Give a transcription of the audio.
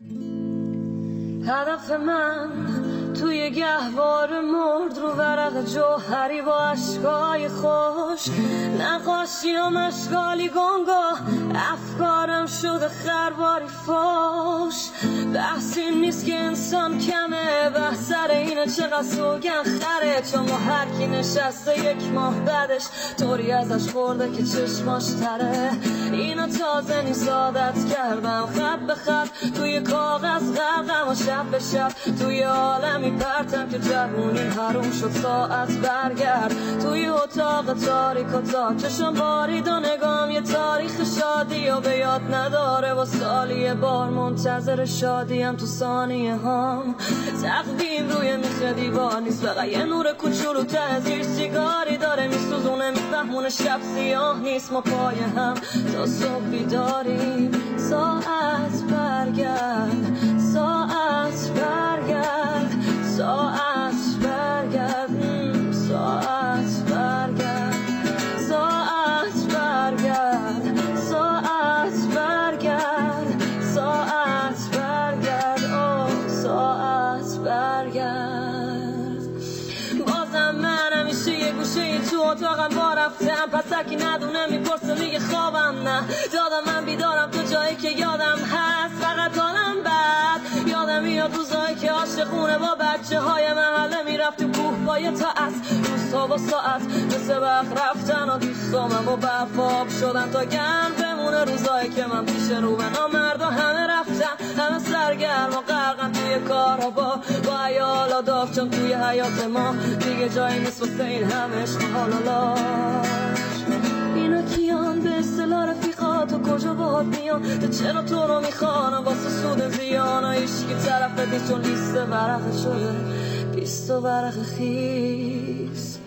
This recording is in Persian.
هدف من توی گهواره مرد رو ورق جوهری با اشکای خوش، نقاشی و مشغالی گنگا افکارم شده خرباری فوش. بحثی نیست که انسان کمه، بحث سر اینه چقدر سوگن خره، چون ما هر کی نشسته یک ماه بعدش طوری ازش خورده که چشماش تره. اینو تازه نیست عادت کردم، خط به خط توی کاغذ غرقم و شب به شب توی عالمی پرتم که جوونیم حروم شد ساعت برگرد. توی اتاق تاریک و تا چشم بارید و نگام یه تاریخ شادی و به یاد نداره و سالی بار منتظر شادیم تو ثانیه هام. تقویم روی میخ دیوار نیست، فقط یه نور کوچولو ته زیر سیگاری داره میسوزونه، میفهمونه شب سیاه نیست، ما پای هم تا صبح بیداریم. ساعت برگرد، ساعت برگرد، ساعت برگرد، ساعت برگرد، ساعت برگرد، ساعت برگرد، ساعت برگرد، اوه ساعت برگرد. بازم من همیشه یه گوشه تو اتاقم با رفتم، پسکی ندونه میپرسه میگه خوابم نه دادم، من بیدارم تو جایی که یادم هست، فقط حالم بد. یادم میاد روزایی که عاشقونه با بچه های محله میرفتیم کوه با یه تاس، روزها با ساعت مثل وقت رفتن و دوستامم با برف آب شدن تا گرم بمونه. روزایی که من پیش رو مرد و همه رفتن، همه سرگرم و غرقن توی کارها با عیال و داغ، چون توی حیات ما دیگه جایی نیست واسه این همه عشق و حالالاش. اینا کیان به اصطلاح رفیقات و کجا باهات میان، تو چرا تو رو میخوانم واسه سود زیان، ایشی که طرفت نیست چون لیست ورق شده 20 ورق خیس.